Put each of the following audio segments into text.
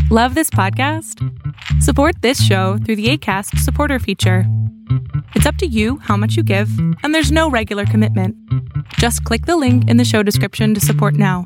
Love this podcast? Support this show through the Acast supporter feature. It's up to you how much you give, and there's no regular commitment. Just click the link in the show description to support now.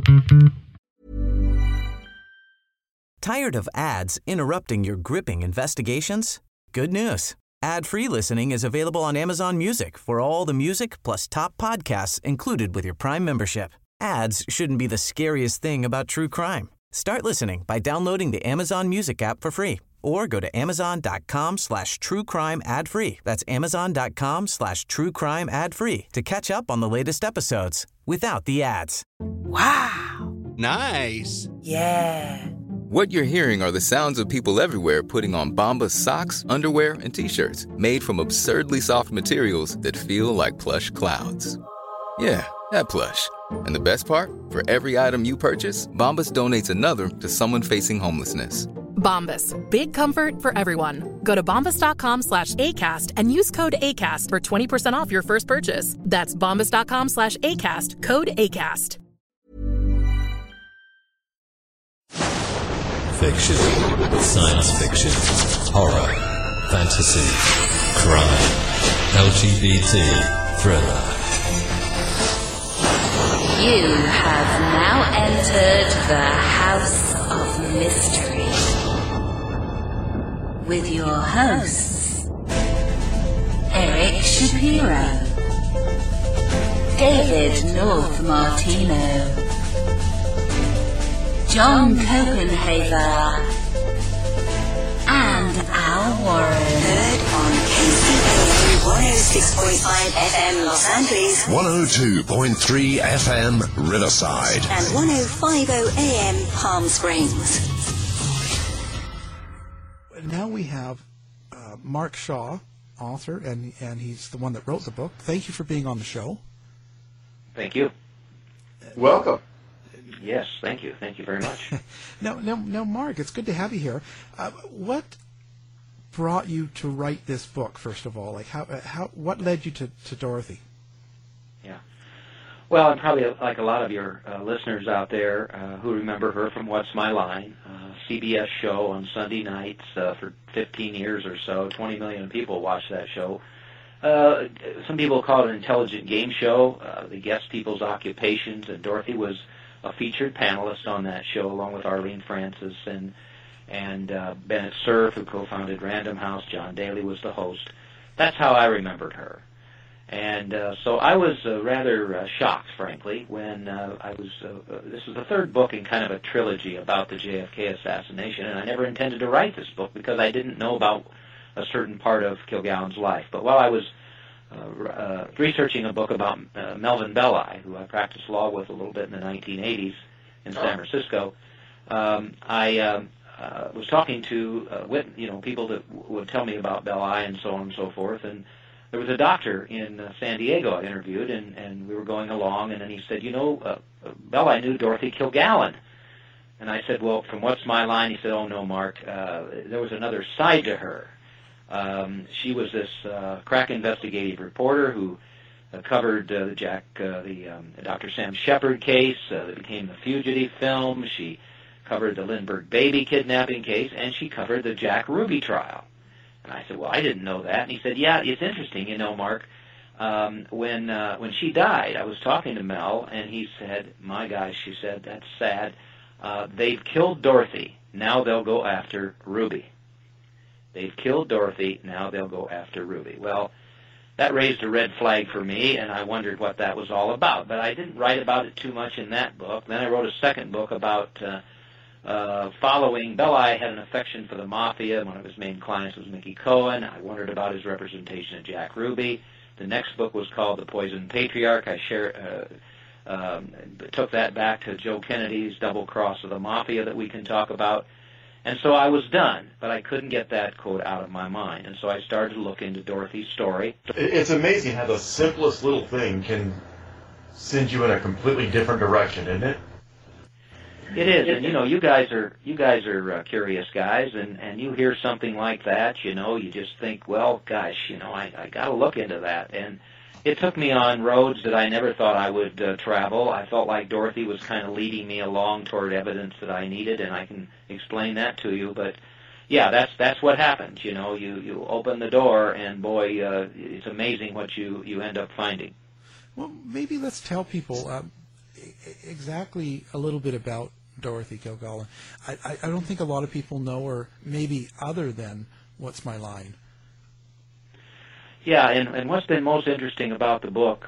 Tired of ads interrupting your gripping investigations? Good news. Ad-free listening is available on Amazon Music for all the music plus top podcasts included with your Prime membership. Ads shouldn't be the scariest thing about true crime. Start listening by downloading the Amazon Music app for free or go to amazon.com/truecrime ad-free. That's amazon.com/truecrime ad-free to catch up on the latest episodes without the ads. Wow. Nice. Yeah. What you're hearing are the sounds of people everywhere putting on Bombas socks, underwear, and T-shirts made from absurdly soft materials that feel like plush clouds. Yeah, that plush. And the best part? For every item you purchase, Bombas donates another to someone facing homelessness. Bombas. Big comfort for everyone. Go to bombas.com/ACAST and use code ACAST for 20% off your first purchase. That's bombas.com/ACAST. Code ACAST. Fiction, science fiction, horror, fantasy, crime, LGBT, thriller. You have now entered the House of Mystery with your hosts, Eric Shapiro, David North Martino, John Copenhaver, and Al Warren. Heard on KCAA 106.5 FM Los Angeles, 102.3 FM Riverside, and 105.0 AM Palm Springs. Now we have Mark Shaw, author, and he's the one that wrote the book. Thank you for being on the show. Thank you. Welcome. Yes, thank you. Thank you very much. Now, Mark, it's good to have you here. What brought you to write this book, first of all? Like, what led you to Dorothy? Yeah. Well, I'm probably like a lot of your listeners out there who remember her from What's My Line, CBS show on Sunday nights for 15 years or so. 20 million people watched that show. Some people call it an intelligent game show. They guess people's occupations, and Dorothy was a featured panelist on that show, along with Arlene Francis and Bennett Cerf, who co-founded Random House. John Daly was the host. That's how I remembered her. And so I was rather shocked, frankly, when I was... this was the third book in kind of a trilogy about the JFK assassination, and I never intended to write this book because I didn't know about a certain part of Kilgallen's life. But while I was researching a book about Melvin Belli, who I practiced law with a little bit in the 1980s in San Francisco, I was talking to people that would tell me about Belli and so on and so forth, and there was a doctor in San Diego I interviewed, and we were going along, and then he said, Belli knew Dorothy Kilgallen. And I said, well, from What's My Line? He said, oh, no, Mark, there was another side to her. She was this crack investigative reporter who covered the Dr. Sam Shepard case that became the Fugitive film. She covered the Lindbergh baby kidnapping case, and she covered the Jack Ruby trial. And I said, well, I didn't know that. And he said, yeah, it's interesting, Mark. When she died, I was talking to Mel, and he said, my gosh, she said, that's sad. They've killed Dorothy. Now they'll go after Ruby. They've killed Dorothy, now they'll go after Ruby. Well, that raised a red flag for me, and I wondered what that was all about. But I didn't write about it too much in that book. Then I wrote a second book about following. Belli had an affection for the Mafia. One of his main clients was Mickey Cohen. I wondered about his representation of Jack Ruby. The next book was called The Poisoned Patriarch. I took that back to Joe Kennedy's Double Cross of the Mafia that we can talk about. And so I was done, but I couldn't get that quote out of my mind. And so I started to look into Dorothy's story. It's amazing how the simplest little thing can send you in a completely different direction, isn't it? It is, and you guys are curious guys, and you hear something like that, you just think, well, gosh, I got to look into that, and it took me on roads that I never thought I would travel. I felt like Dorothy was kind of leading me along toward evidence that I needed, and I can explain that to you. But yeah, that's what happens. You know, you open the door, and boy, it's amazing what you end up finding. Well, maybe let's tell people exactly a little bit about Dorothy Kilgallen. I don't think a lot of people know her, maybe other than What's My Line. Yeah, and what's been most interesting about the book,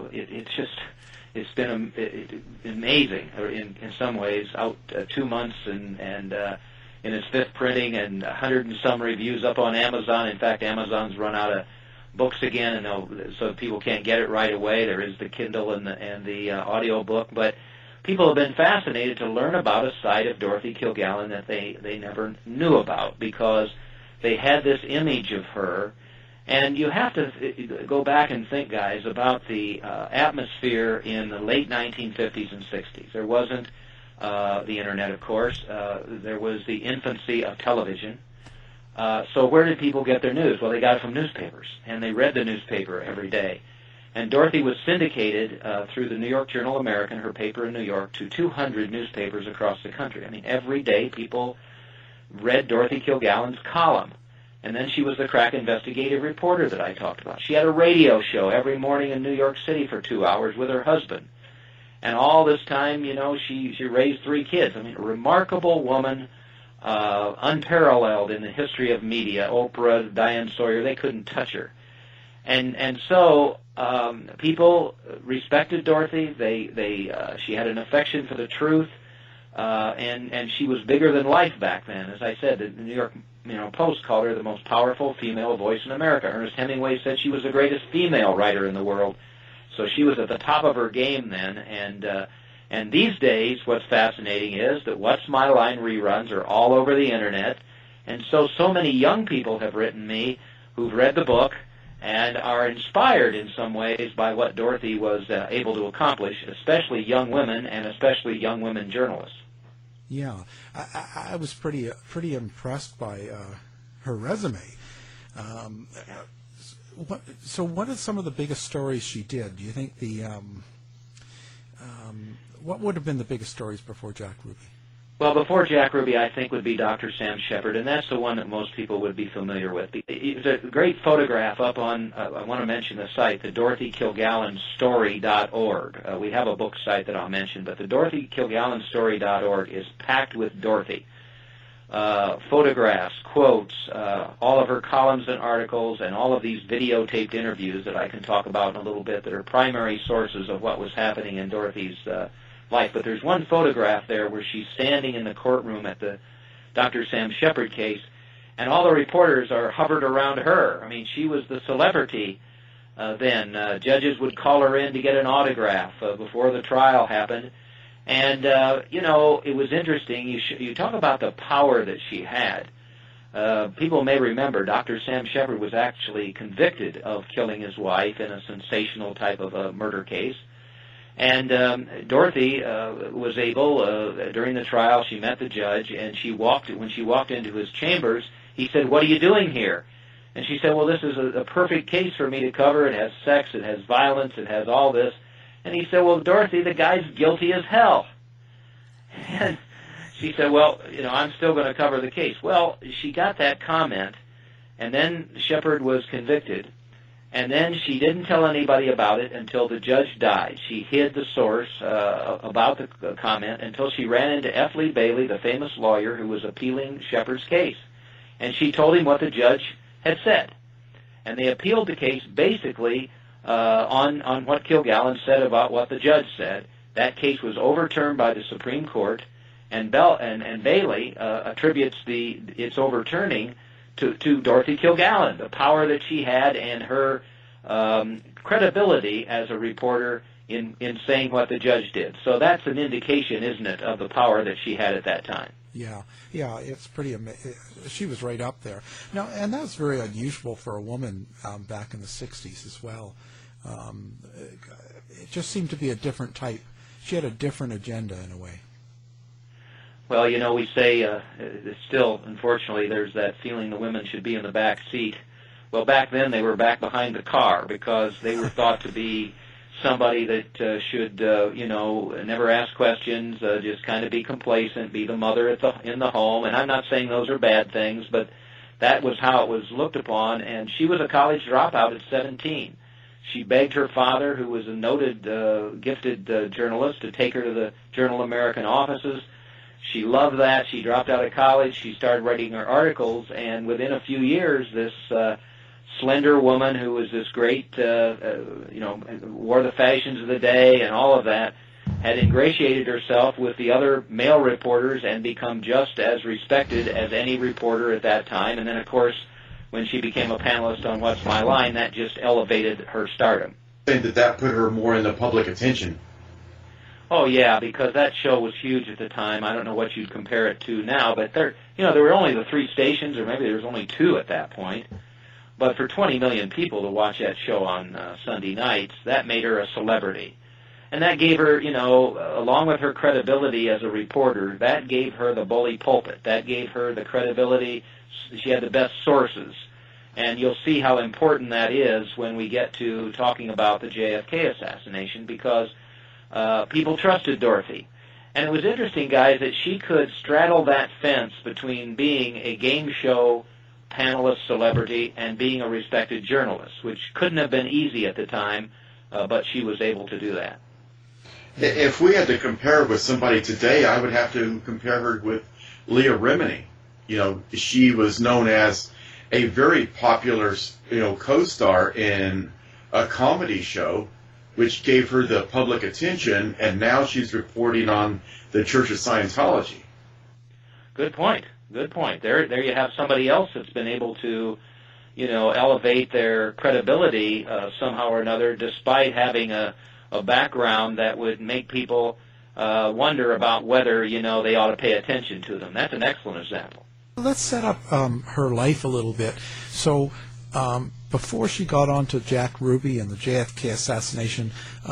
it's been amazing in some ways. Out 2 months and in its 5th printing, and 100 and some reviews up on Amazon. In fact, Amazon's run out of books again, and so people can't get it right away. There is the Kindle and the audio book, but people have been fascinated to learn about a side of Dorothy Kilgallen that they never knew about, because they had this image of her. And you have to go back and think, guys, about the atmosphere in the late 1950s and 60s. There wasn't the Internet, of course. There was the infancy of television. So where did people get their news? Well, they got it from newspapers, and they read the newspaper every day. And Dorothy was syndicated through the New York Journal-American, her paper in New York, to 200 newspapers across the country. I mean, every day people read Dorothy Kilgallen's column. And then she was the crack investigative reporter that I talked about. She had a radio show every morning in New York City for 2 hours with her husband. And all this time, you know, she raised 3 kids. I mean, a remarkable woman, unparalleled in the history of media. Oprah, Diane Sawyer, they couldn't touch her. And so people respected Dorothy. She had an affection for the truth. And she was bigger than life back then. As I said, the New York Post called her the most powerful female voice in America. Ernest Hemingway said she was the greatest female writer in the world. So she was at the top of her game then. And these days, what's fascinating is that What's My Line reruns are all over the Internet. And so many young people have written me who've read the book and are inspired in some ways by what Dorothy was able to accomplish, especially young women and especially young women journalists. Yeah, I was pretty impressed by her resume. What are some of the biggest stories she did? Do you think what would have been the biggest stories before Jack Ruby? Well, before Jack Ruby, I think would be Dr. Sam Shepard, and that's the one that most people would be familiar with. It's a great photograph up on, I want to mention the site, the DorothyKilgallenStory.org. We have a book site that I'll mention, but the DorothyKilgallenStory.org is packed with Dorothy. Photographs, quotes, all of her columns and articles, and all of these videotaped interviews that I can talk about in a little bit that are primary sources of what was happening in Dorothy's life. But there's one photograph there where she's standing in the courtroom at the Dr. Sam Shepard case, and all the reporters are hovered around her. I mean, she was the celebrity then. Judges would call her in to get an autograph before the trial happened. And, it was interesting. You talk about the power that she had. People may remember Dr. Sam Shepard was actually convicted of killing his wife in a sensational type of a murder case. And Dorothy was able, during the trial, she met the judge, and when she walked into his chambers, he said, "What are you doing here?" And she said, "Well, this is a perfect case for me to cover. It has sex, it has violence, it has all this." And he said, "Well, Dorothy, the guy's guilty as hell." And she said, "Well, I'm still going to cover the case." Well, she got that comment, and then Shepard was convicted. And then she didn't tell anybody about it until the judge died. She hid the source about the comment until she ran into F. Lee Bailey, the famous lawyer who was appealing Shepard's case. And she told him what the judge had said. And they appealed the case basically on what Kilgallen said about what the judge said. That case was overturned by the Supreme Court, and Bailey attributes its overturning to Dorothy Kilgallen, the power that she had and her credibility as a reporter in saying what the judge did. So that's an indication, isn't it, of the power that she had at that time. Yeah, it's pretty amazing. She was right up there. Now, and that was very unusual for a woman back in the 60s as well. It just seemed to be a different type. She had a different agenda in a way. Well, we say still, unfortunately, there's that feeling the women should be in the back seat. Well, back then they were back behind the car because they were thought to be somebody that should, never ask questions, just kind of be complacent, be the mother in the home. And I'm not saying those are bad things, but that was how it was looked upon. And she was a college dropout at 17. She begged her father, who was a noted, gifted journalist, to take her to the Journal-American offices. She loved that. She dropped out of college. She started writing her articles, and within a few years, this slender woman who was this great, wore the fashions of the day and all of that, had ingratiated herself with the other male reporters and become just as respected as any reporter at that time. And then, of course, when she became a panelist on What's My Line, that just elevated her stardom. I think that put her more in the public attention. Oh, yeah, because that show was huge at the time. I don't know what you'd compare it to now, but there were only the 3 stations, or maybe there was only 2 at that point. But for 20 million people to watch that show on Sunday nights, that made her a celebrity. And that gave her, along with her credibility as a reporter, that gave her the bully pulpit. That gave her the credibility. She had the best sources. And you'll see how important that is when we get to talking about the JFK assassination, because people trusted Dorothy. And it was interesting, guys, that she could straddle that fence between being a game show panelist celebrity and being a respected journalist, which couldn't have been easy at the time, but she was able to do that. If we had to compare with somebody today, I would have to compare her with Leah Remini. She was known as a very popular, co-star in a comedy show, which gave her the public attention, and now she's reporting on the Church of Scientology. Good point. Good point. There you have somebody else that's been able to, elevate their credibility somehow or another, despite having a background that would make people wonder about whether, they ought to pay attention to them. That's an excellent example. Let's set up her life a little bit. So before she got on to Jack Ruby and the JFK assassination,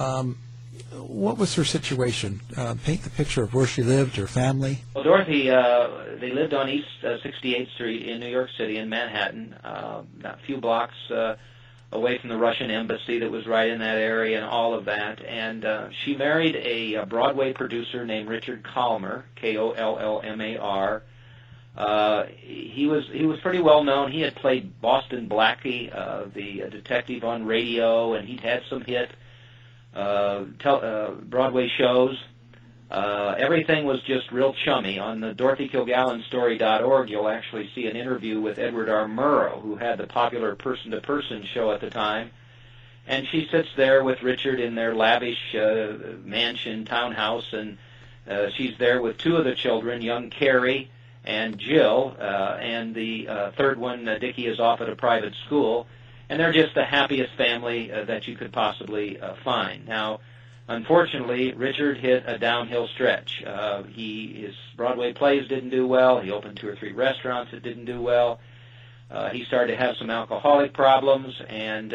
what was her situation? Paint the picture of where she lived, her family. Well, Dorothy, they lived on East 68th Street in New York City in Manhattan, a few blocks away from the Russian embassy that was right in that area and all of that. And she married a Broadway producer named Richard Kollmar, Kollmar. He was pretty well known. He had played Boston Blackie, the detective on radio, and he'd had some hit Broadway shows. Everything was just real chummy. On the DorothyKilgallenStory.org, you'll actually see an interview with Edward R. Murrow, who had the popular person-to-person show at the time. And she sits there with Richard in their lavish mansion townhouse, and she's there with 2 of the children, young Carrie and Jill, and the third one, Dickie, is off at a private school. And they're just the happiest family that you could possibly find. Now, unfortunately, Richard hit a downhill stretch. His Broadway plays didn't do well. He opened 2 or 3 restaurants that didn't do well. He started to have some alcoholic problems, and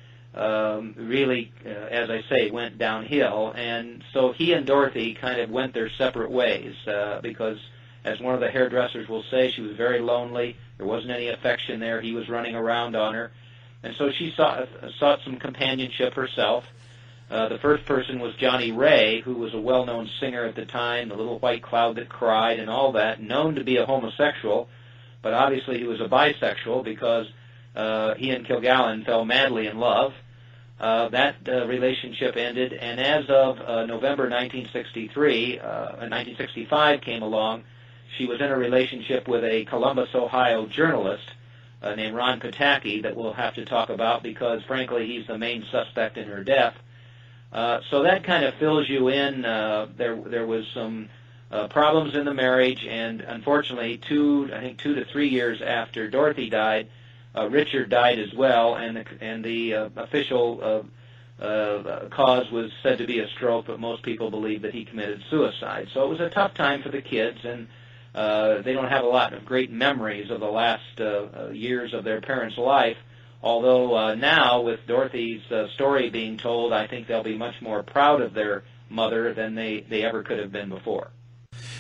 really, as I say, went downhill. And so he and Dorothy kind of went their separate ways because, as one of the hairdressers will say, she was very lonely. There wasn't any affection there. He was running around on her. And so she sought some companionship herself. The first person was Johnny Ray, who was a well-known singer at the time, The Little White Cloud That Cried and all that, known to be a homosexual, but obviously he was a bisexual because he and Kilgallen fell madly in love. That relationship ended, and as of November 1963, 1965 came along, she was in a relationship with a Columbus, Ohio journalist named Ron Pataki that we'll have to talk about because, frankly, he's the main suspect in her death. So that kind of fills you in. There was some problems in the marriage, and unfortunately, 2 to 3 years after Dorothy died, Richard died as well, and the official cause was said to be a stroke, but most people believe that he committed suicide. So it was a tough time for the kids, and they don't have a lot of great memories of the last years of their parents' life, although now, with Dorothy's story being told, I think they'll be much more proud of their mother than they ever could have been before.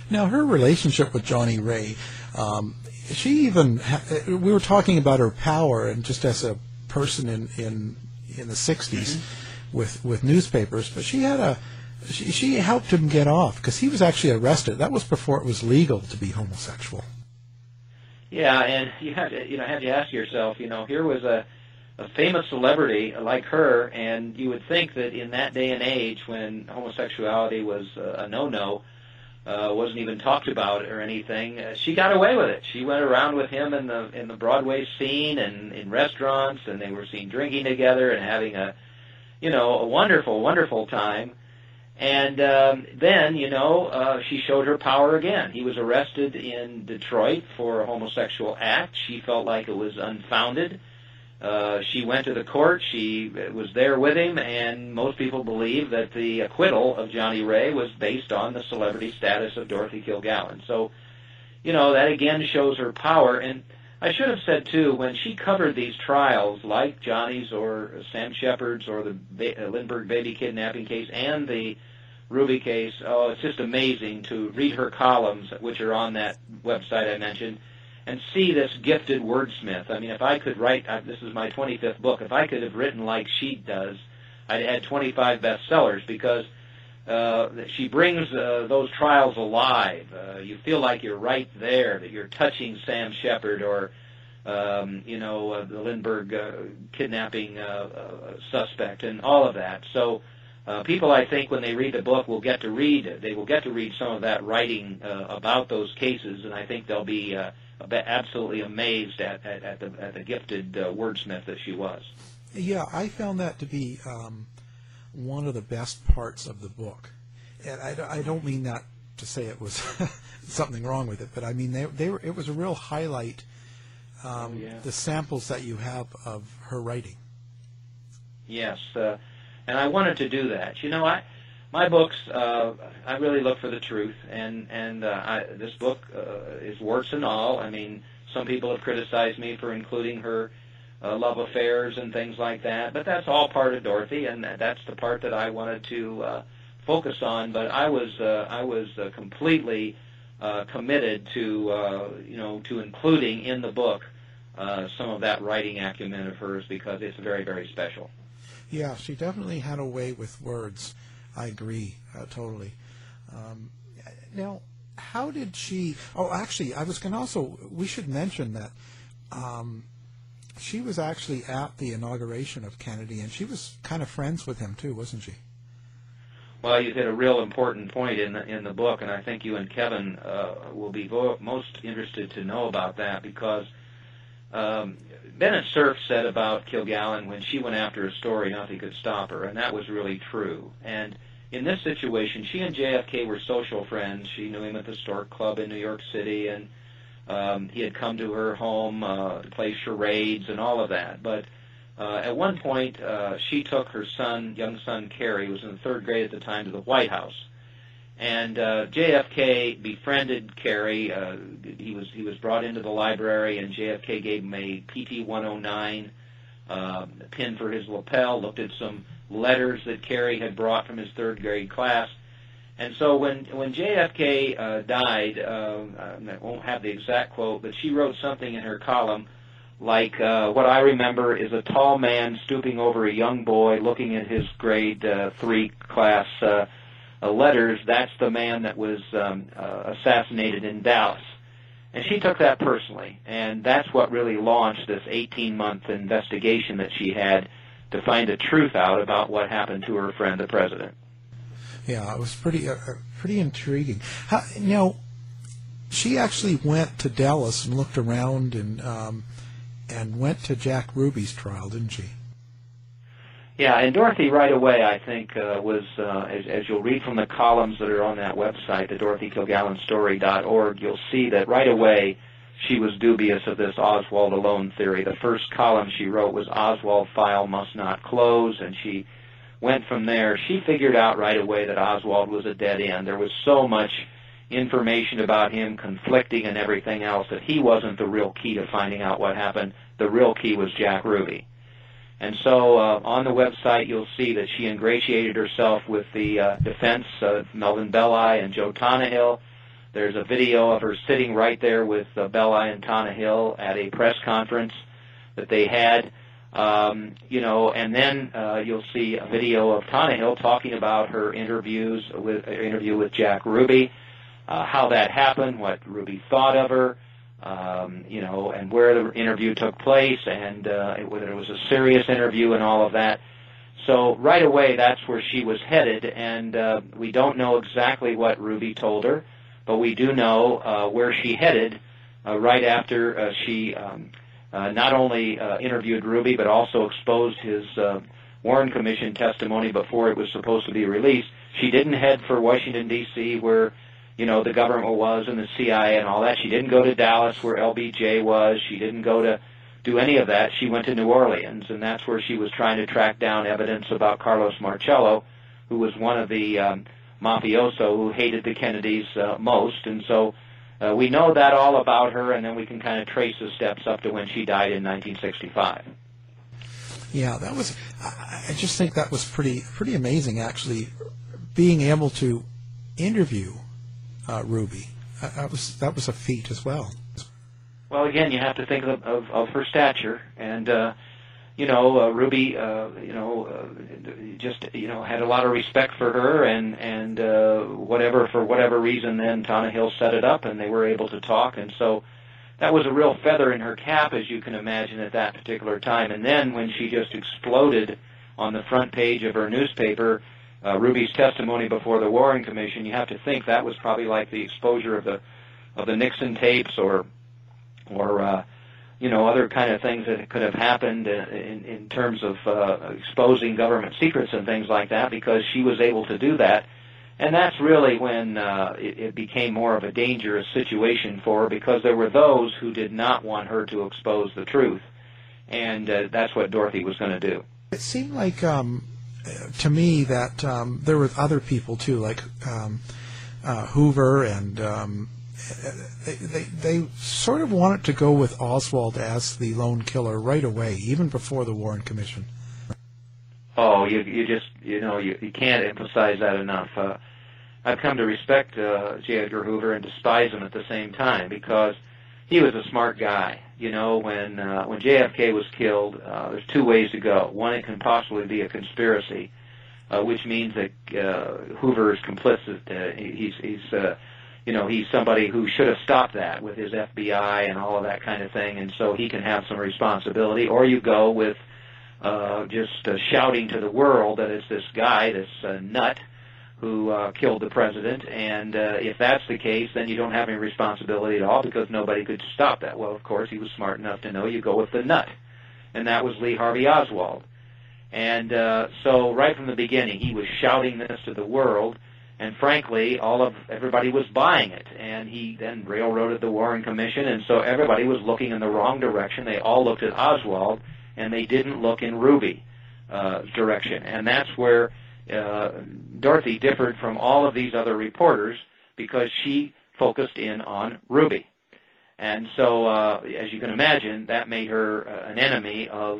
Now, her relationship with Johnny Ray, she even, we were talking about her power and just as a person in the 60s with newspapers, but she had she helped him get off because he was actually arrested. That was before it was legal to be homosexual. Yeah, and you had to ask yourself, here was a famous celebrity like her, and you would think that in that day and age when homosexuality was a no-no, wasn't even talked about or anything, she got away with it. She went around with him in the Broadway scene and in restaurants, and they were seen drinking together and having a wonderful, wonderful time. And then, she showed her power again. He was arrested in Detroit for a homosexual act. She felt like it was unfounded. She went to the court. She was there with him, and most people believe that the acquittal of Johnny Ray was based on the celebrity status of Dorothy Kilgallen. So, that again shows her power. And I should have said, too, when she covered these trials, like Johnny's or Sam Shepard's or the Lindbergh baby kidnapping case and the Ruby case, it's just amazing to read her columns, which are on that website I mentioned, and see this gifted wordsmith. I mean, if I could write, this is my 25th book, if I could have written like she does, I'd had 25 bestsellers because she brings those trials alive. You feel like you're right there, that you're touching Sam Shepard or, the Lindbergh kidnapping suspect and all of that. So people, I think, when they read the book, will get to read some of that writing about those cases, and I think they'll be absolutely amazed at the gifted wordsmith that she was. Yeah, I found that to be one of the best parts of the book. And I don't mean that to say it was something wrong with it, but I mean it was a real highlight, the samples that you have of her writing. Yes, and I wanted to do that. My books, I really look for the truth, and this book is warts and all. I mean, some people have criticized me for including her love affairs and things like that, but that's all part of Dorothy, and that's the part that I wanted to focus on. But I was completely committed to including in the book some of that writing acumen of hers because it's very, very special. Yeah, she definitely had a way with words. I agree totally. Now, how did she? Oh, actually, I was going to also. We should mention that she was actually at the inauguration of Kennedy, and she was kind of friends with him too, wasn't she? Well, you hit a real important point in the book, and I think you and Kevin will be most interested to know about that because Bennett Cerf said about Kilgallen when she went after a story, nothing could stop her, and that was really true. And in this situation, she and JFK were social friends. She knew him at the Stork Club in New York City, and he had come to her home to play charades and all of that. But at one point, she took her young son Kerry, who was in the third grade at the time, to the White House. And JFK befriended Kerry. He was brought into the library, and JFK gave him a PT-109 pin for his lapel, looked at some letters that Kerry had brought from his third grade class. And so when JFK died, I won't have the exact quote, but she wrote something in her column like, what I remember is a tall man stooping over a young boy looking at his grade 3 class letters. That's the man that was assassinated in Dallas. And she took that personally, and that's what really launched this 18-month investigation that she had to find the truth out about what happened to her friend, the president. Yeah, it was pretty intriguing. Now, she actually went to Dallas and looked around and went to Jack Ruby's trial, didn't she? Yeah, and Dorothy right away, I think, was, as you'll read from the columns that are on that website, the DorothyKilgallenStory.org, you'll see that right away she was dubious of this Oswald alone theory. The first column she wrote was Oswald file must not close, and she went from there. She figured out right away that Oswald was a dead end. There was so much information about him conflicting and everything else that he wasn't the real key to finding out what happened. The real key was Jack Ruby. And so on the website you'll see that she ingratiated herself with the defense of Melvin Belli and Joe Tannehill, There's a video of her sitting right there with Belli and Tannehill at a press conference that they had. And then you'll see a video of Tannehill talking about her interview with Jack Ruby, how that happened, what Ruby thought of her, and where the interview took place, and whether it was a serious interview and all of that. So right away, that's where she was headed, and we don't know exactly what Ruby told her, but we do know where she headed right after she not only interviewed Ruby, but also exposed his Warren Commission testimony before it was supposed to be released. She didn't head for Washington, D.C., where the government was and the CIA and all that. She didn't go to Dallas, where LBJ was. She didn't go to do any of that. She went to New Orleans, and that's where she was trying to track down evidence about Carlos Marcello, who was one of the mafioso who hated the Kennedys most. And so we know that all about her, and then we can kind of trace the steps up to when she died in 1965. Yeah, that was. I just think that was pretty amazing, actually, being able to interview Ruby. That was a feat as well. Well, again, you have to think of her stature, and Ruby, just had a lot of respect for her, and for whatever reason, then Tannehill set it up, and they were able to talk, and so that was a real feather in her cap, as you can imagine, at that particular time. And then when she just exploded on the front page of her newspaper, Ruby's testimony before the Warren Commission, you have to think that was probably like the exposure of the Nixon tapes or other kind of things that could have happened in terms of exposing government secrets and things like that, because she was able to do that. And that's really when it became more of a dangerous situation for her, because there were those who did not want her to expose the truth. And that's what Dorothy was going to do. It seemed like, to me, that there were other people, too, like Hoover, and they sort of wanted to go with Oswald as the lone killer right away, even before the Warren Commission. Oh, you can't emphasize that enough. I've come to respect J. Edgar Hoover and despise him at the same time, because he was a smart guy. When JFK was killed, there's two ways to go. One, it can possibly be a conspiracy, which means that Hoover is complicit. He's somebody who should have stopped that with his FBI and all of that kind of thing, and so he can have some responsibility. Or you go with just shouting to the world that it's this guy, this nut, who killed the president, and if that's the case, then you don't have any responsibility at all, because nobody could stop that. Well, of course, he was smart enough to know you go with the nut, and that was Lee Harvey Oswald. And so right from the beginning, he was shouting this to the world, and frankly, everybody was buying it, and he then railroaded the Warren Commission, and so everybody was looking in the wrong direction. They all looked at Oswald, and they didn't look in Ruby's direction, and that's where Dorothy differed from all of these other reporters, because she focused in on Ruby. And so, as you can imagine, that made her an enemy of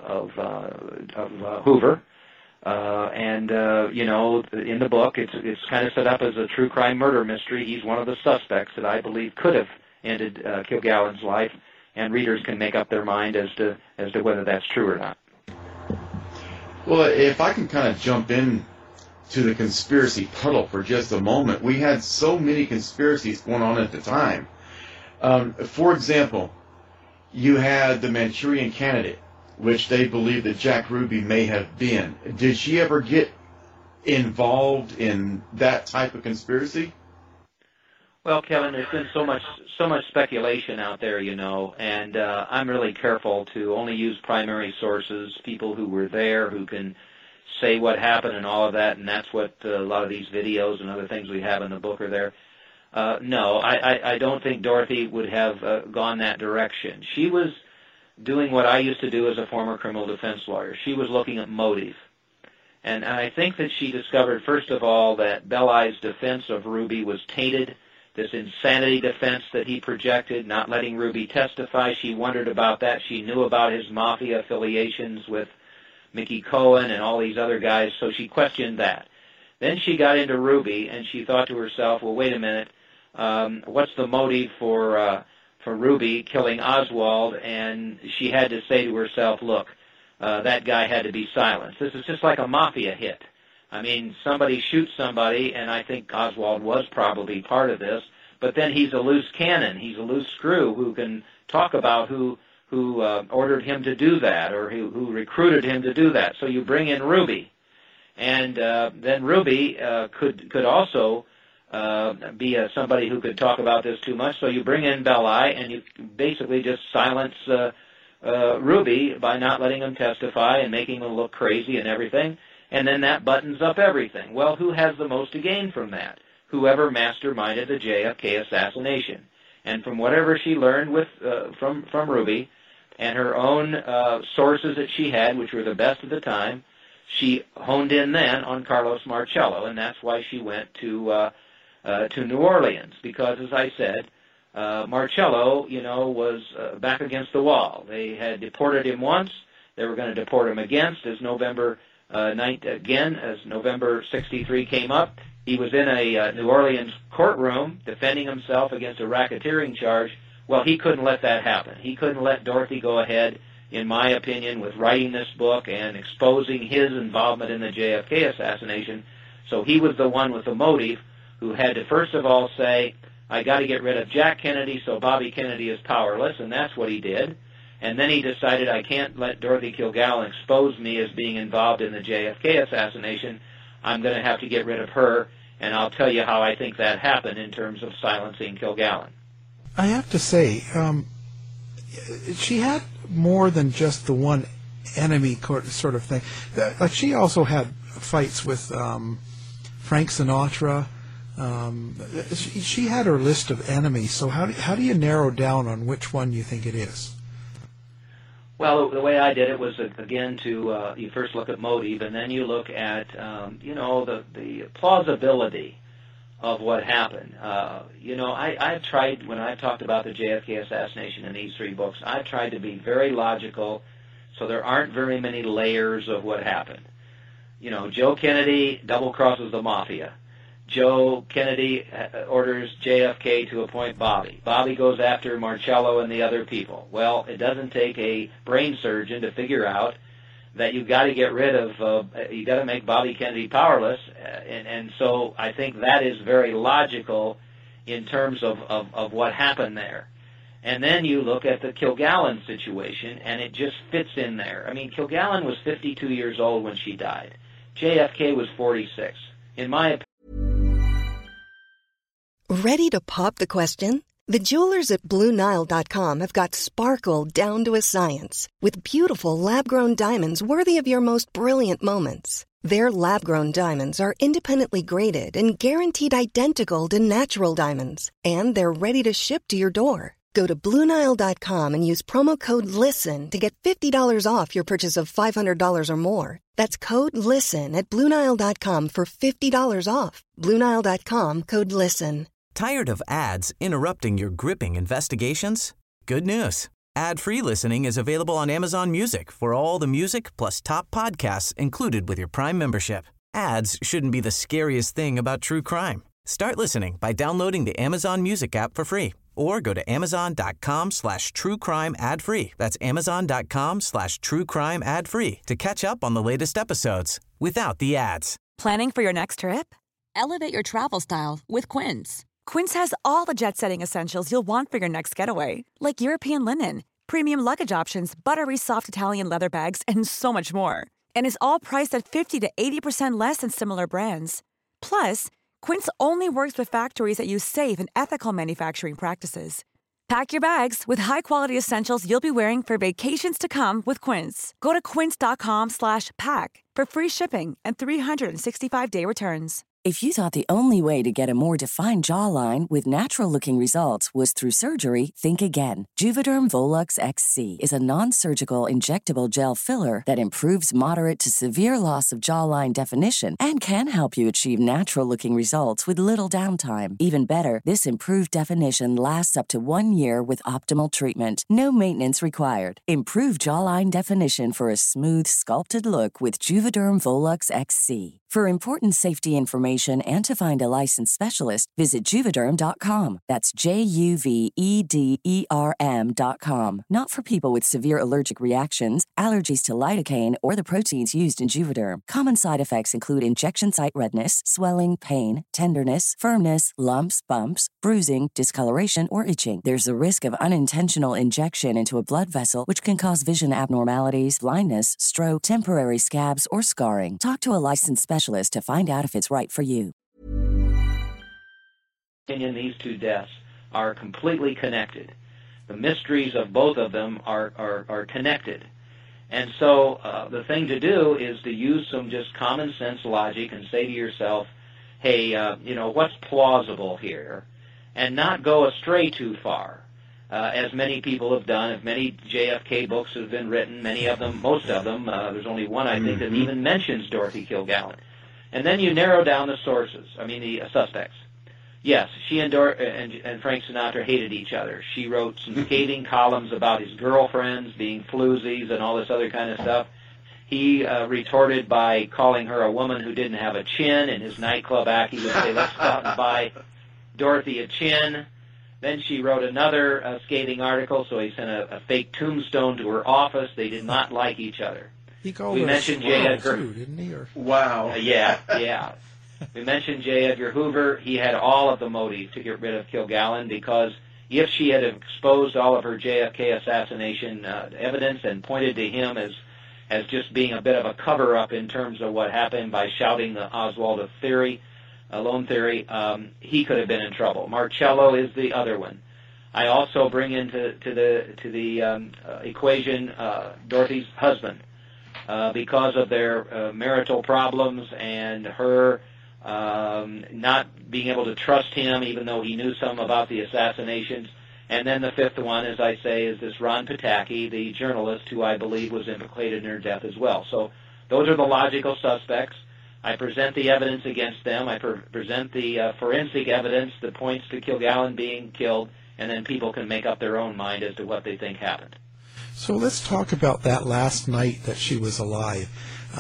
Hoover. In the book, it's kind of set up as a true crime murder mystery. He's one of the suspects that I believe could have ended Kilgallen's life, and readers can make up their mind as to whether that's true or not. Well, if I can kind of jump in to the conspiracy puddle for just a moment, we had so many conspiracies going on at the time. For example, you had the Manchurian Candidate, which they believed that Jack Ruby may have been. Did she ever get involved in that type of conspiracy? Well, Kevin, there's been so much speculation out there, and I'm really careful to only use primary sources, people who were there, who can say what happened and all of that, and that's what a lot of these videos and other things we have in the book are there. No, I don't think Dorothy would have gone that direction. She was doing what I used to do as a former criminal defense lawyer. She was looking at motive. And I think that she discovered, first of all, that Belli's defense of Ruby was tainted, this insanity defense that he projected, not letting Ruby testify. She wondered about that. She knew about his mafia affiliations with Mickey Cohen and all these other guys, so she questioned that. Then she got into Ruby, and she thought to herself, well, wait a minute, what's the motive for Ruby killing Oswald, and she had to say to herself, look, that guy had to be silenced. This is just like a mafia hit. I mean, somebody shoots somebody, and I think Oswald was probably part of this, but then he's a loose cannon. He's a loose screw who can talk about who ordered him to do that or who recruited him to do that. So you bring in Ruby. And then Ruby could also be somebody who could talk about this too much. So you bring in Belli, and you basically just silence Ruby by not letting him testify and making him look crazy and everything. And then that buttons up everything. Well, who has the most to gain from that? Whoever masterminded the JFK assassination. And from whatever she learned from Ruby and her own sources that she had, which were the best at the time, she honed in then on Carlos Marcello, and that's why she went to New Orleans. Because, as I said, Marcello, was back against the wall. They had deported him once. They were going to deport him again as November 63 came up. He was in a New Orleans courtroom defending himself against a racketeering charge. Well, he couldn't let that happen. He couldn't let Dorothy go ahead, in my opinion, with writing this book and exposing his involvement in the JFK assassination. So he was the one with the motive who had to first of all say, I got to get rid of Jack Kennedy so Bobby Kennedy is powerless, and that's what he did. And then he decided, I can't let Dorothy Kilgallen expose me as being involved in the JFK assassination. I'm going to have to get rid of her, and I'll tell you how I think that happened in terms of silencing Kilgallen. I have to say, she had more than just the one enemy sort of thing. Like, she also had fights with Frank Sinatra. She had her list of enemies. So how do you narrow down on which one you think it is? Well, the way I did it was, again, to you first look at motive, and then you look at, the plausibility of what happened. I've tried, when I've talked about the JFK assassination in these three books, I've tried to be very logical, so there aren't very many layers of what happened. Joe Kennedy double-crosses the mafia. Joe Kennedy orders JFK to appoint Bobby. Bobby goes after Marcello and the other people. Well, it doesn't take a brain surgeon to figure out that you've got to get rid of, you've got to make Bobby Kennedy powerless, and so I think that is very logical in terms of what happened there. And then you look at the Kilgallen situation, and it just fits in there. I mean, Kilgallen was 52 years old when she died. JFK was 46. In my opinion, Ready to pop the question? The jewelers at BlueNile.com have got sparkle down to a science with beautiful lab-grown diamonds worthy of your most brilliant moments. Their lab-grown diamonds are independently graded and guaranteed identical to natural diamonds, and they're ready to ship to your door. Go to BlueNile.com and use promo code LISTEN to get $50 off your purchase of $500 or more. That's code LISTEN at BlueNile.com for $50 off. BlueNile.com, code LISTEN. Tired of ads interrupting your gripping investigations? Good news. Ad-free listening is available on Amazon Music for all the music plus top podcasts included with your Prime membership. Ads shouldn't be the scariest thing about true crime. Start listening by downloading the Amazon Music app for free or go to amazon.com/truecrime ad-free. That's amazon.com/truecrime ad-free to catch up on the latest episodes without the ads. Planning for your next trip? Elevate your travel style with Quince. Quince has all the jet-setting essentials you'll want for your next getaway, like European linen, premium luggage options, buttery soft Italian leather bags, and so much more. And is all priced at 50 to 80% less than similar brands. Plus, Quince only works with factories that use safe and ethical manufacturing practices. Pack your bags with high-quality essentials you'll be wearing for vacations to come with Quince. Go to quince.com/pack for free shipping and 365-day returns. If you thought the only way to get a more defined jawline with natural-looking results was through surgery, think again. Juvederm Volux XC is a non-surgical injectable gel filler that improves moderate to severe loss of jawline definition and can help you achieve natural-looking results with little downtime. Even better, this improved definition lasts up to 1 year with optimal treatment. No maintenance required. Improve jawline definition for a smooth, sculpted look with Juvederm Volux XC. For important safety information and to find a licensed specialist, visit Juvederm.com. That's JUVEDERM.com. Not for people with severe allergic reactions, allergies to lidocaine, or the proteins used in Juvederm. Common side effects include injection site redness, swelling, pain, tenderness, firmness, lumps, bumps, bruising, discoloration, or itching. There's a risk of unintentional injection into a blood vessel, which can cause vision abnormalities, blindness, stroke, temporary scabs, or scarring. Talk to a licensed specialist to find out if it's right for you. These two deaths are completely connected. The mysteries of both of them are connected. And so the thing to do is to use some just common sense logic and say to yourself, hey, what's plausible here? And not go astray too far, as many people have done. As many JFK books have been written, many of them, most of them, there's only one, I think, that even mentions Dorothy Kilgallen. And then you narrow down the the suspects. Yes, she and Frank Sinatra hated each other. She wrote some scathing columns about his girlfriends being floozies and all this other kind of stuff. He retorted by calling her a woman who didn't have a chin. In his nightclub act, he would say, let's go out and buy Dorothy a chin. Then she wrote another scathing article, so he sent a fake tombstone to her office. They did not like each other. He called we her mentioned J. Edgar too, didn't he? Or... Wow. Yeah. We mentioned J. Edgar Hoover. He had all of the motive to get rid of Kilgallen, because if she had exposed all of her JFK assassination evidence and pointed to him as just being a bit of a cover-up in terms of what happened by shouting the Oswald theory, Lone theory, he could have been in trouble. Marcello is the other one. I also bring into the equation Dorothy's husband. Because of their marital problems and her not being able to trust him, even though he knew some about the assassinations. And then the fifth one, as I say, is this Ron Pataki, the journalist who I believe was implicated in her death as well. So those are the logical suspects. I present the evidence against them. I present the forensic evidence that points to Kilgallen being killed, and then people can make up their own mind as to what they think happened. So let's talk about that last night that she was alive.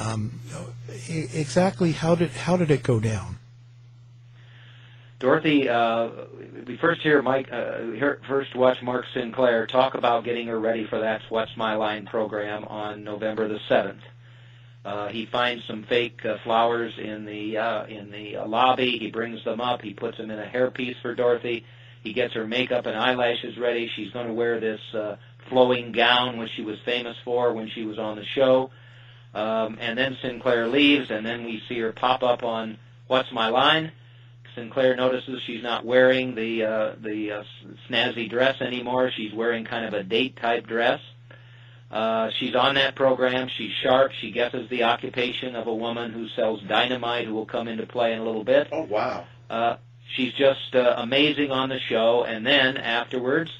Exactly how did it go down? Dorothy, we first first watch Mark Sinclair talk about getting her ready for that What's My Line program on November the 7th. He finds some fake flowers in the lobby. He brings them up. He puts them in a hairpiece for Dorothy. He gets her makeup and eyelashes ready. She's going to wear this flowing gown, which she was famous for when she was on the show. And then Sinclair leaves, and then we see her pop up on What's My Line. Sinclair notices she's not wearing the snazzy dress anymore. She's wearing kind of a date-type dress. She's on that program. She's sharp. She guesses the occupation of a woman who sells dynamite, who will come into play in a little bit. Oh, wow. She's just amazing on the show. And then afterwards,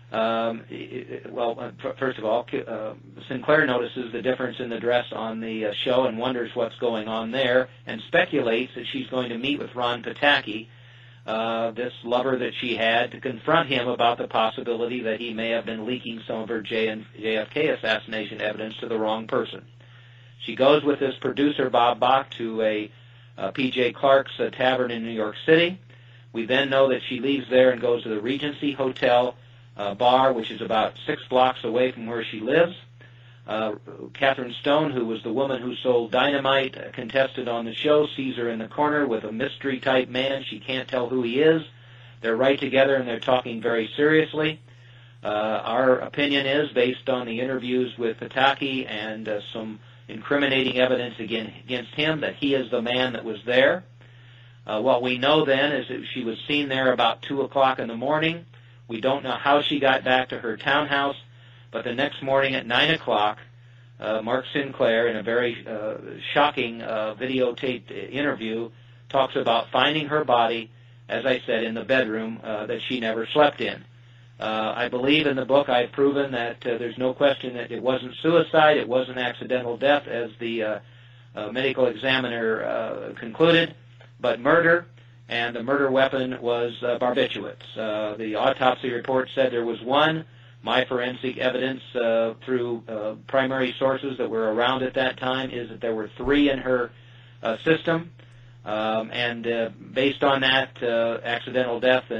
first of all, Sinclair notices the difference in the dress on the show and wonders what's going on there, and speculates that she's going to meet with Ron Pataki, this lover that she had, to confront him about the possibility that he may have been leaking some of her JFK assassination evidence to the wrong person. She goes with this producer, Bob Bach, to a P.J. Clark's tavern in New York City. We then know that she leaves there and goes to the Regency Hotel bar, which is about 6 blocks away from where she lives. Catherine Stone, who was the woman who sold dynamite, contested on the show, sees her in the corner with a mystery-type man. She can't tell who he is. They're right together, and they're talking very seriously. Our opinion is, based on the interviews with Pataki and some incriminating evidence against him, that he is the man that was there. What we know then is that she was seen there about 2 o'clock in the morning. We don't know how she got back to her townhouse, but the next morning at 9 o'clock, Mark Sinclair, in a very shocking videotaped interview, talks about finding her body, as I said, in the bedroom that she never slept in. I believe in the book I've proven that there's no question that it wasn't suicide, it wasn't accidental death, as the medical examiner concluded, but murder. And the murder weapon was barbiturates. The autopsy report said there was one. My forensic evidence through primary sources that were around at that time is that there were 3 in her system. And based on that, accidental death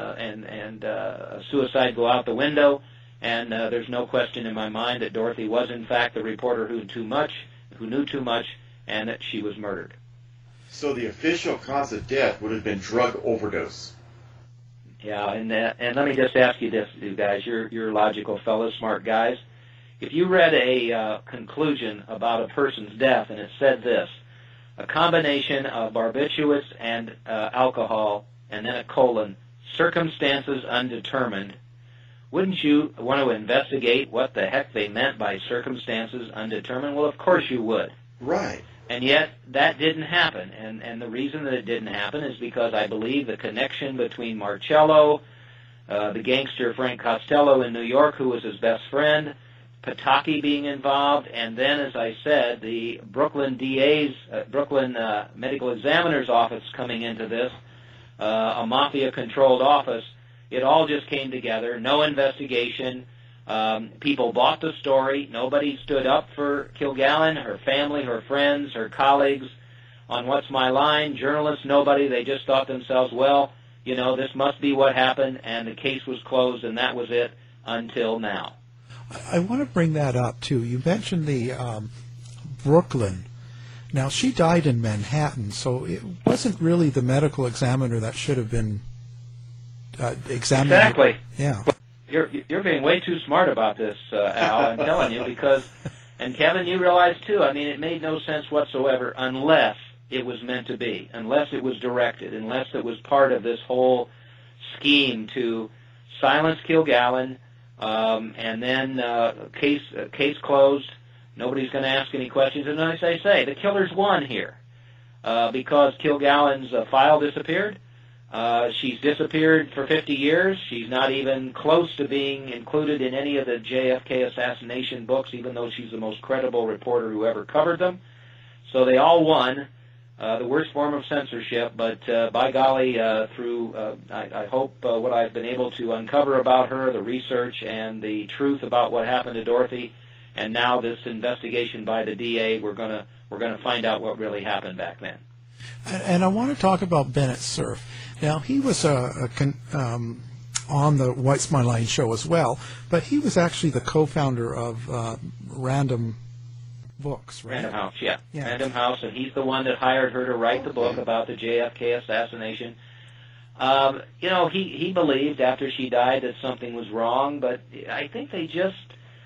and suicide go out the window. And there's no question in my mind that Dorothy was, in fact, the reporter who knew too much, and that she was murdered. So the official cause of death would have been drug overdose. Yeah, and let me just ask you this, you guys. You're logical fellows, smart guys. If you read a conclusion about a person's death and it said this, a combination of barbiturates and alcohol, and then a colon, circumstances undetermined, wouldn't you want to investigate what the heck they meant by circumstances undetermined? Well, of course you would. Right. And yet that didn't happen. And the reason that it didn't happen is because I believe the connection between Marcello, the gangster Frank Costello in New York, who was his best friend, Pataki being involved, and then, as I said, the Brooklyn DA's, Brooklyn Medical Examiner's Office coming into this, a mafia-controlled office. It all just came together. No investigation. People bought the story. Nobody stood up for Kilgallen, her family, her friends, her colleagues on What's My Line, journalists, nobody. They just thought themselves, well, you know, this must be what happened, and the case was closed, and that was it until now. I want to bring that up, too. You mentioned the Brooklyn. Now, she died in Manhattan, so it wasn't really the medical examiner that should have been examined. Exactly. Yeah. You're being way too smart about this, Al, I'm telling you, because, and Kevin, you realize, too, I mean, it made no sense whatsoever unless it was meant to be, unless it was directed, unless it was part of this whole scheme to silence Kilgallen, and then case closed. Nobody's going to ask any questions. And as I say, the killer's won here because Kilgallen's file disappeared. She's disappeared for 50 years. She's not even close to being included in any of the JFK assassination books, even though she's the most credible reporter who ever covered them. So they all won. The worst form of censorship, but by golly, through I hope what I've been able to uncover about her, the research and the truth about what happened to Dorothy, and now this investigation by the DA, we're gonna find out what really happened back then. And I want to talk about Bennett Cerf. Now, he was on the What's My Line show as well, but he was actually the co-founder of Random Books, right? Random House, yeah. Random House, and he's the one that hired her to write the book about the JFK assassination. You know, he believed after she died that something was wrong, but I think they just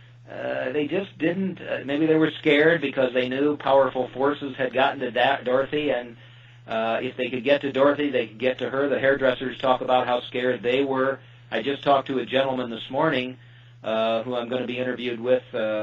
didn't. Maybe they were scared because they knew powerful forces had gotten to Dorothy, and if they could get to Dorothy, they could get to her. The hairdressers talk about how scared they were. I just talked to a gentleman this morning who I'm going to be interviewed with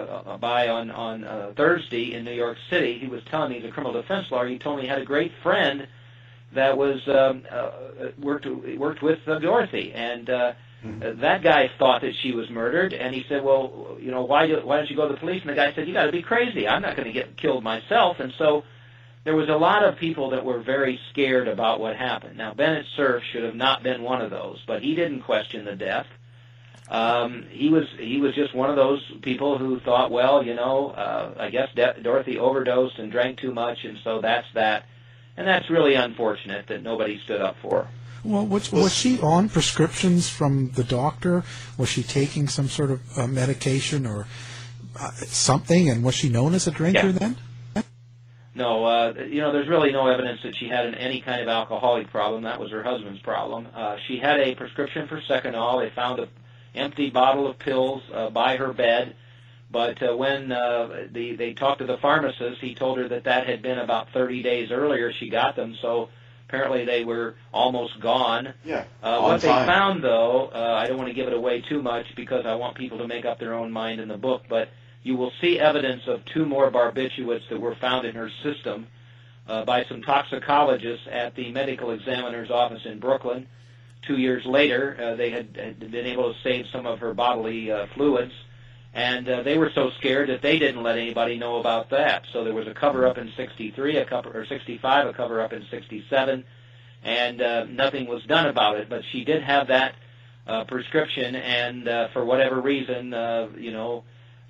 on Thursday in New York City. He was telling me he's a criminal defense lawyer. He told me he had a great friend that was worked with Dorothy, and that guy thought that she was murdered. And he said, "Well, you know, why don't you go to the police?" And the guy said, "You got to be crazy. I'm not going to get killed myself." And so there was a lot of people that were very scared about what happened. Now, Bennett Cerf should have not been one of those, but he didn't question the death. He was just one of those people who thought, well, you know, I guess Dorothy overdosed and drank too much, and so that's that. And that's really unfortunate that nobody stood up for her. Well, was she on prescriptions from the doctor? Was she taking some sort of medication or something, and was she known as a drinker then? No, you know, there's really no evidence that she had any kind of alcoholic problem. That was her husband's problem. She had a prescription for Seconal. They found an empty bottle of pills by her bed, but when they talked to the pharmacist, he told her that had been about 30 days earlier she got them, so apparently they were almost gone. Yeah, what they found, though, I don't want to give it away too much because I want people to make up their own mind in the book, but you will see evidence of 2 more barbiturates that were found in her system by some toxicologists at the medical examiner's office in Brooklyn. 2 years later, they had been able to save some of her bodily fluids, and they were so scared that they didn't let anybody know about that. So there was a cover-up in 63, or 65, a cover-up in 67, and nothing was done about it. But she did have that prescription, and for whatever reason, you know,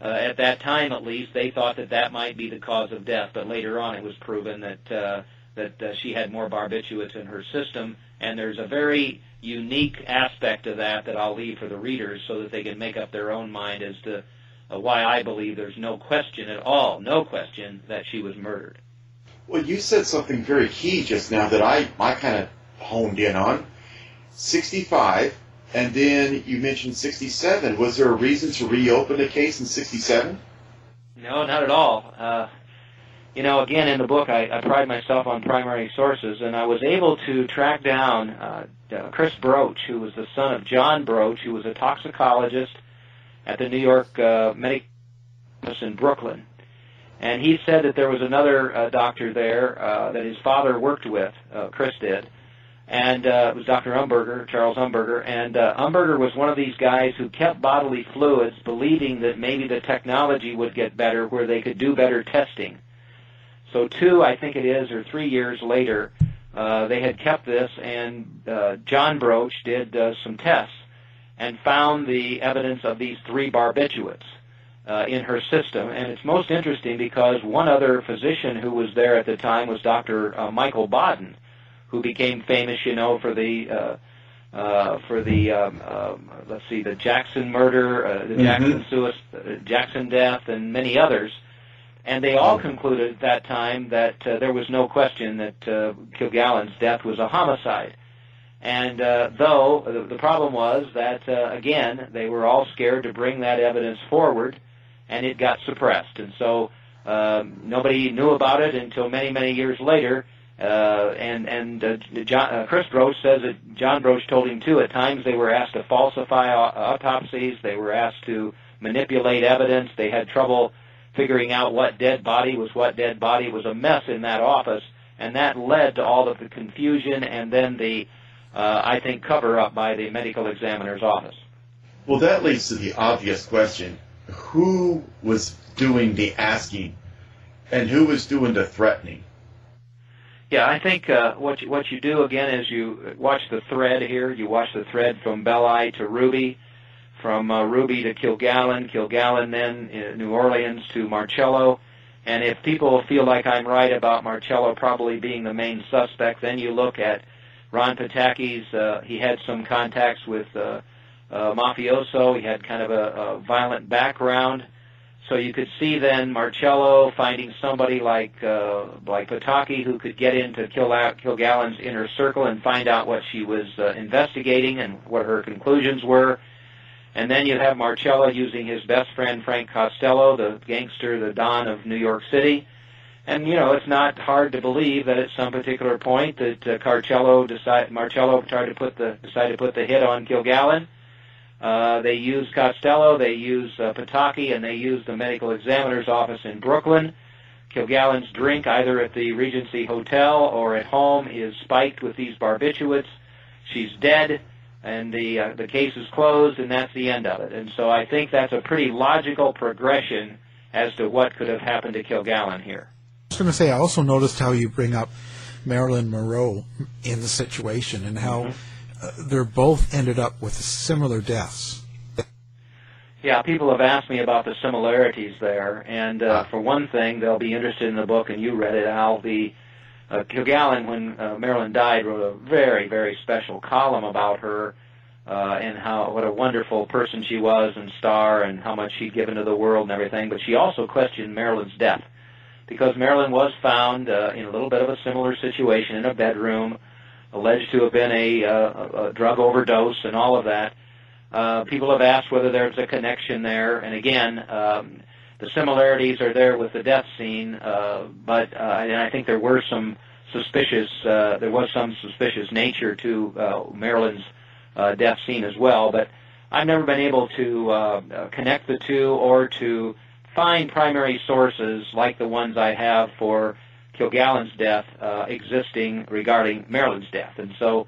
At that time, at least, they thought that might be the cause of death, but later on it was proven that she had more barbiturates in her system, and there's a very unique aspect of that I'll leave for the readers so that they can make up their own mind as to why I believe there's no question at all, no question, that she was murdered. Well, you said something very key just now that I kind of honed in on. 65, and then you mentioned 67. Was there a reason to reopen the case in 67? No, not at all. Again, in the book, I pride myself on primary sources, and I was able to track down Chris Broach, who was the son of John Broach, who was a toxicologist at the New York Medical in Brooklyn. And he said that there was another doctor there that his father worked with, Chris did, and it was Dr. Umberger, Charles Umberger, and Umberger was one of these guys who kept bodily fluids, believing that maybe the technology would get better where they could do better testing. So 2, I think it is, or 3 years later, they had kept this, and John Broach did some tests and found the evidence of these 3 barbiturates in her system. And it's most interesting because one other physician who was there at the time was Dr. Michael Baden, who became famous, for the the Jackson murder, the Jackson death, and many others. And they all concluded at that time that there was no question that Kilgallen's death was a homicide. And though the problem was that, again, they were all scared to bring that evidence forward, and it got suppressed. And so nobody knew about it until many, many years later. Chris Broach says that John Broach told him, too, at times they were asked to falsify autopsies. They were asked to manipulate evidence. They had trouble figuring out what dead body was what dead body. It was a mess in that office, and that led to all of the confusion and then the, I think, cover-up by the medical examiner's office. Well, that leads to the obvious question. Who was doing the asking, and who was doing the threatening? Yeah, I think what you do, again, is you watch the thread here. You watch the thread from Belli to Ruby, from Ruby to Kilgallen, Kilgallen then in New Orleans to Marcello. And if people feel like I'm right about Marcello probably being the main suspect, then you look at Ron Pataki's, he had some contacts with mafioso. He had kind of a violent background. So you could see then Marcello finding somebody like Pataki who could get into Kilgallen's inner circle and find out what she was investigating and what her conclusions were. And then you have Marcello using his best friend Frank Costello, the gangster, the Don of New York City. And, it's not hard to believe that at some particular point that Marcello decided to put the hit on Kilgallen. They used Costello, they used Pataki, and they used the medical examiner's office in Brooklyn. Kilgallen's drink, either at the Regency Hotel or at home, is spiked with these barbiturates. She's dead, and the case is closed, and that's the end of it. And so I think that's a pretty logical progression as to what could have happened to Kilgallen here. I was going to say, I also noticed how you bring up Marilyn Monroe in the situation and how they're both ended up with similar deaths. Yeah, people have asked me about the similarities there, and for one thing, they'll be interested in the book, and you read it, Al. Kilgallen, when Marilyn died, wrote a very, very special column about her and what a wonderful person she was and star and how much she'd given to the world and everything, but she also questioned Marilyn's death because Marilyn was found in a little bit of a similar situation in a bedroom, alleged to have been a drug overdose and all of that. People have asked whether there's a connection there, and again, the similarities are there with the death scene, but I think there was some suspicious nature to Marilyn's death scene as well. But I've never been able to connect the two or to find primary sources like the ones I have for Kilgallen's death existing regarding Marilyn's death, and so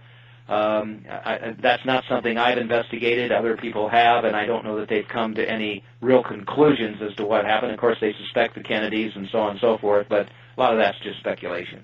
that's not something I've investigated. Other people have, and I don't know that they've come to any real conclusions as to what happened. Of course, they suspect the Kennedys and so on and so forth, but a lot of that's just speculation.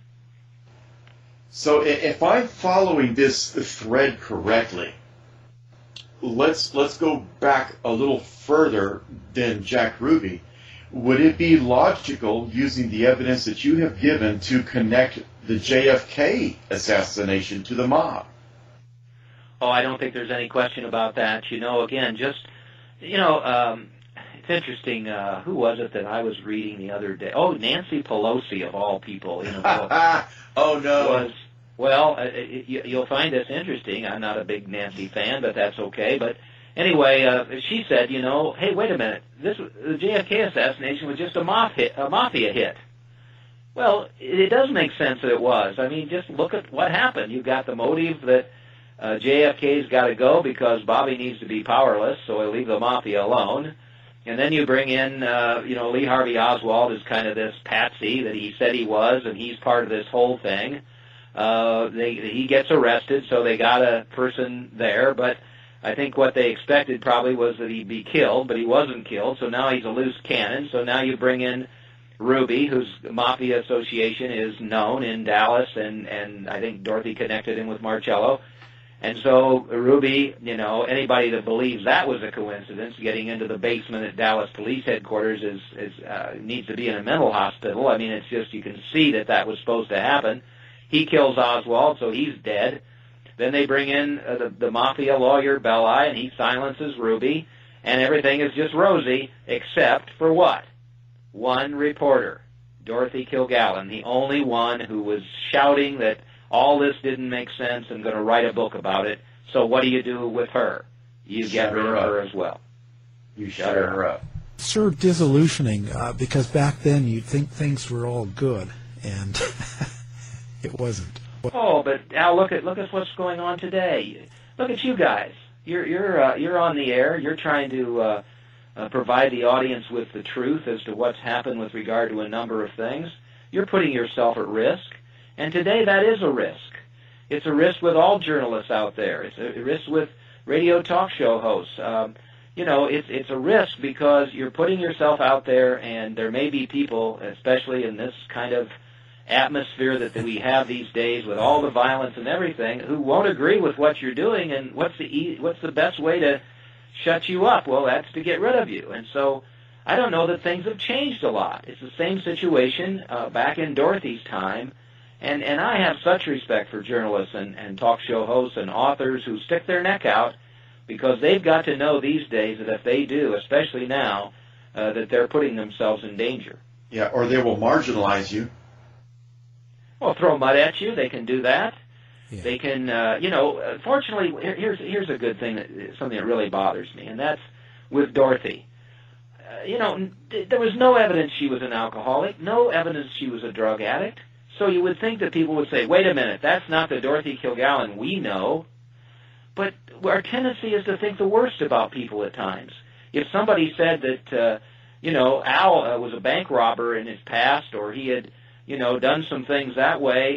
So if I'm following this thread correctly, let's go back a little further than Jack Ruby. Would it be logical, using the evidence that you have given, to connect the JFK assassination to the mob? Oh, I don't think there's any question about that. Again, it's interesting. Who was it that I was reading the other day? Oh, Nancy Pelosi, of all people. Oh, no. You'll find this interesting. I'm not a big Nancy fan, but that's okay. But anyway, she said, hey, wait a minute. The JFK assassination was just a mafia hit. Well, it does make sense that it was. I mean, just look at what happened. You've got the motive that JFK's got to go because Bobby needs to be powerless, so he'll leave the mafia alone. And then you bring in, Lee Harvey Oswald is kind of this patsy that he said he was, and he's part of this whole thing. He gets arrested, so they got a person there, but I think what they expected probably was that he'd be killed, but he wasn't killed, so now he's a loose cannon. So now you bring in Ruby, whose mafia association is known in Dallas, and I think Dorothy connected him with Marcello. And so Ruby, anybody that believes that was a coincidence, getting into the basement at Dallas Police Headquarters needs to be in a mental hospital. I mean, it's just, you can see that was supposed to happen. He kills Oswald, so he's dead. Then they bring in the mafia lawyer, Belli, and he silences Ruby, and everything is just rosy, except for what? One reporter, Dorothy Kilgallen, the only one who was shouting that all this didn't make sense and going to write a book about it. So what do you do with her? You get rid of her as well. You shut her up. Sure disillusioning, because back then you'd think things were all good, and it wasn't. Oh, but Al, look at what's going on today. Look at you guys. You're on the air. You're trying to provide the audience with the truth as to what's happened with regard to a number of things. You're putting yourself at risk. And today that is a risk. It's a risk with all journalists out there. It's a risk with radio talk show hosts. It's a risk because you're putting yourself out there, and there may be people, especially in this kind of atmosphere that we have these days with all the violence and everything, who won't agree with what you're doing. And what's the best way to shut you up? Well, that's to get rid of you. And so I don't know that things have changed a lot. It's the same situation back in Dorothy's time. And I have such respect for journalists and talk show hosts and authors who stick their neck out, because they've got to know these days that if they do, especially now, that they're putting themselves in danger. Yeah, or they will marginalize you. Well, throw mud at you. They can do that. Yeah. They can, fortunately, here's a good thing, something that really bothers me, and that's with Dorothy. There was no evidence she was an alcoholic, no evidence she was a drug addict. So you would think that people would say, wait a minute, that's not the Dorothy Kilgallen we know. But our tendency is to think the worst about people at times. If somebody said that, Al was a bank robber in his past, or he had, done some things that way,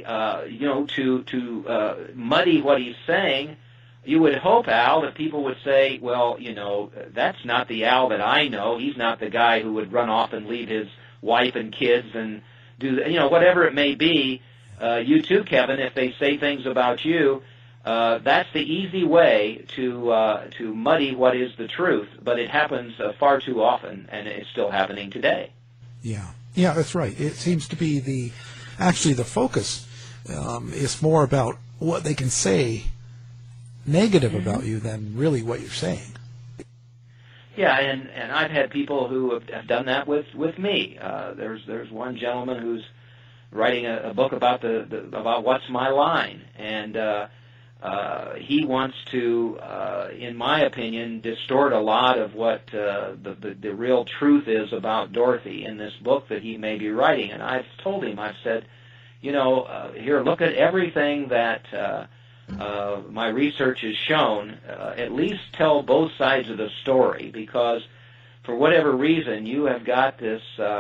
to muddy what he's saying, you would hope, Al, that people would say, well, that's not the Al that I know. He's not the guy who would run off and leave his wife and kids and do, whatever it may be. You too, Kevin, if they say things about you, that's the easy way to muddy what is the truth. But it happens far too often, and it's still happening today. Yeah, that's right. It seems to be the focus is more about what they can say negative about you than really what you're saying. Yeah, and I've had people who have done that with me. There's one gentleman who's writing a book about about What's My Line, and he wants to, in my opinion, distort a lot of what the real truth is about Dorothy in this book that he may be writing. And I've told him, I've said, here, look at everything that my research has shown. At least tell both sides of the story, because for whatever reason you have got this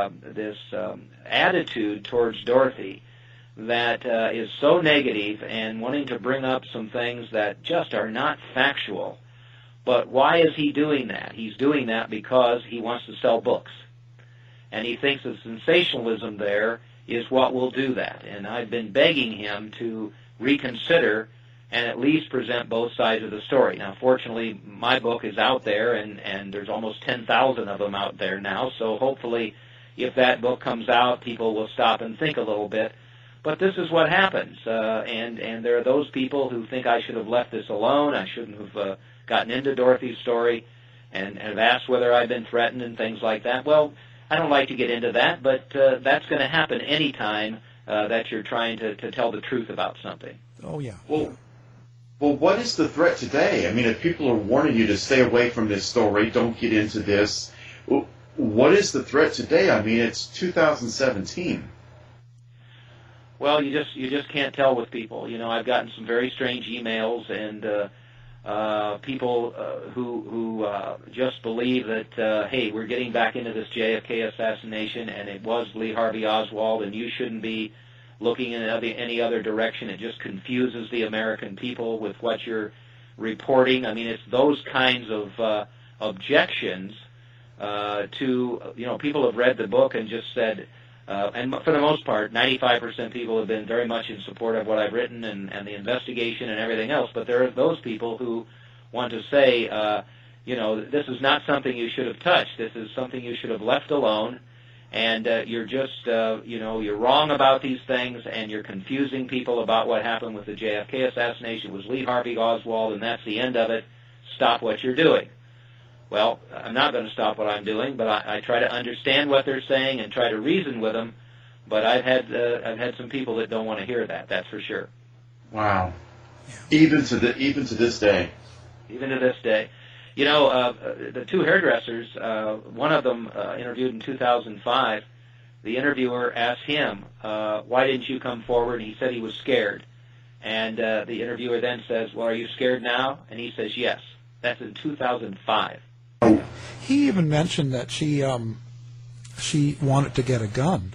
attitude towards Dorothy that is so negative, and wanting to bring up some things that just are not factual. But why is he doing that? He's doing that because he wants to sell books, and he thinks the sensationalism there is what will do that. And I've been begging him to reconsider and at least present both sides of the story. Now, fortunately, my book is out there, and there's almost 10,000 of them out there now, so hopefully if that book comes out, people will stop and think a little bit. But this is what happens, and there are those people who think I should have left this alone, I shouldn't have gotten into Dorothy's story, and have asked whether I've been threatened and things like that. Well, I don't like to get into that, but that's going to happen any time that you're trying to tell the truth about something. Oh, yeah. Well, what is the threat today? I mean, if people are warning you to stay away from this story, don't get into this, what is the threat today? I mean, it's 2017. Well, you just can't tell with people. You know, I've gotten some very strange emails and people who just believe that, hey, we're getting back into this JFK assassination, and it was Lee Harvey Oswald, and you shouldn't be looking in any other direction. It just confuses the American people with what you're reporting. I mean, it's those kinds of objections to, you know, people have read the book and just said, and for the most part, 95% people have been very much in support of what I've written and the investigation and everything else. But there are those people who want to say, you know, this is not something you should have touched. This is something you should have left alone. And you're just, you know, you're wrong about these things, and you're confusing people about what happened with the JFK assassination. It was Lee Harvey Oswald, and that's the end of it. Stop what you're doing. Well, I'm not going to stop what I'm doing, but I try to understand what they're saying and try to reason with them. But I've had some people that don't want to hear that. That's for sure. Wow. Even to this day. Even to this day. You know, the two hairdressers, one of them interviewed in 2005. The interviewer asked him, "Why didn't you come forward?" And he said he was scared. And the interviewer then says, "Well, are you scared now?" And he says, "Yes." That's in 2005. He even mentioned that she wanted to get a gun.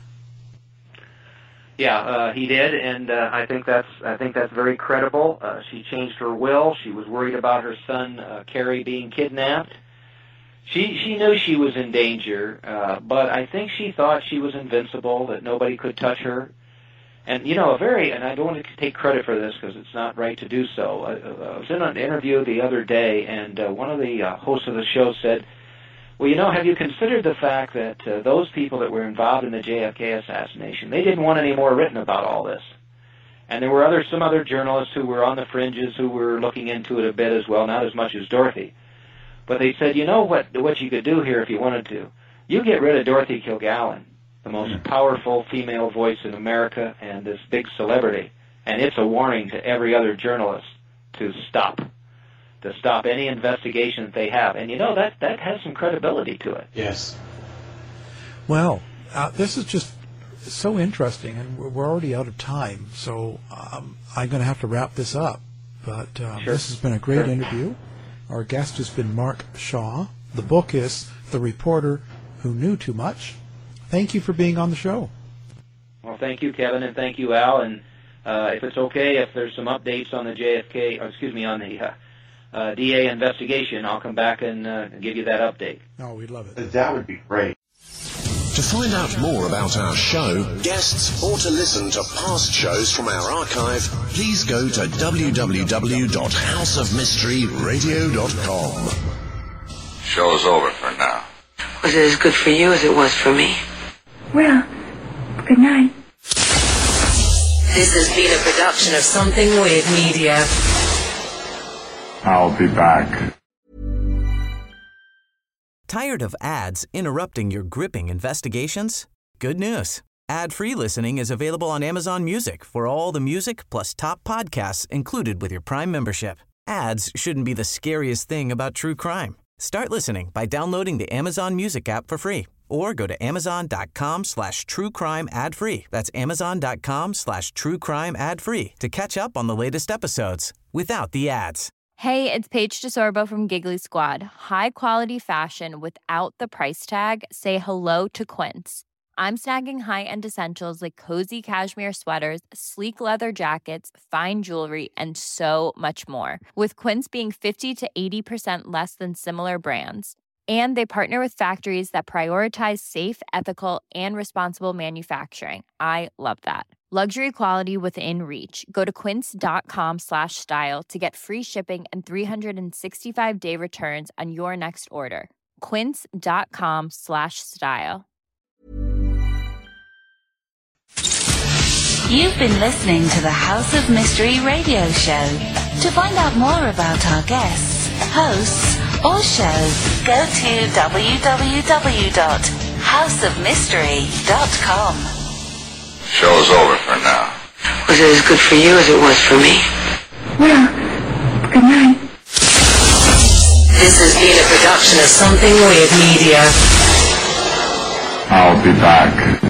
Yeah, he did, and I think that's very credible. She changed her will. She was worried about her son Kerry being kidnapped. She knew she was in danger, but I think she thought she was invincible, that nobody could touch her. And you know, and I don't want to take credit for this because it's not right to do so. I was in an interview the other day, and one of the hosts of the show said, "Well, you know, have you considered the fact that those people that were involved in the JFK assassination, they didn't want any more written about all this?" And there were some other journalists who were on the fringes who were looking into it a bit as well, not as much as Dorothy. But they said, you know what you could do here if you wanted to? You get rid of Dorothy Kilgallen, the most powerful female voice in America and this big celebrity, and it's a warning to every other journalist to stop any investigation that they have. And you know, that has some credibility to it. Yes. Well, this is just so interesting, and we're already out of time, so I'm going to have to wrap this up. But Sure. This has been a great interview. Our guest has been Mark Shaw. The book is The Reporter Who Knew Too Much. Thank you for being on the show. Well, thank you, Kevin, and thank you, Al. And if it's okay, if there's some updates on the on the DA investigation, I'll come back and give you that update. Oh, we'd love it. That would be great. To find out more about our show, guests, or to listen to past shows from our archive, please go to www.houseofmysteryradio.com. Show's over for now. Was it as good for you as it was for me? Well, good night. This has been a production of Something Weird Media. I'll be back. Tired of ads interrupting your gripping investigations? Good news. Ad-free listening is available on Amazon Music for all the music plus top podcasts included with your Prime membership. Ads shouldn't be the scariest thing about true crime. Start listening by downloading the Amazon Music app for free or go to amazon.com/truecrime ad-free. That's amazon.com/truecrime ad-free to catch up on the latest episodes without the ads. Hey, it's Paige DeSorbo from Giggly Squad. High quality fashion without the price tag. Say hello to Quince. I'm snagging high-end essentials like cozy cashmere sweaters, sleek leather jackets, fine jewelry, and so much more. With Quince being 50 to 80% less than similar brands. And they partner with factories that prioritize safe, ethical, and responsible manufacturing. I love that. Luxury quality within reach. Go to quince.com/style to get free shipping and 365-day returns on your next order. Quince.com/style. You've been listening to the House of Mystery radio show. To find out more about our guests, hosts, or shows, go to www.houseofmystery.com. Show's over for now. Was it as good for you as it was for me? Well, good night. This has been a production of Something Weird Media. I'll be back.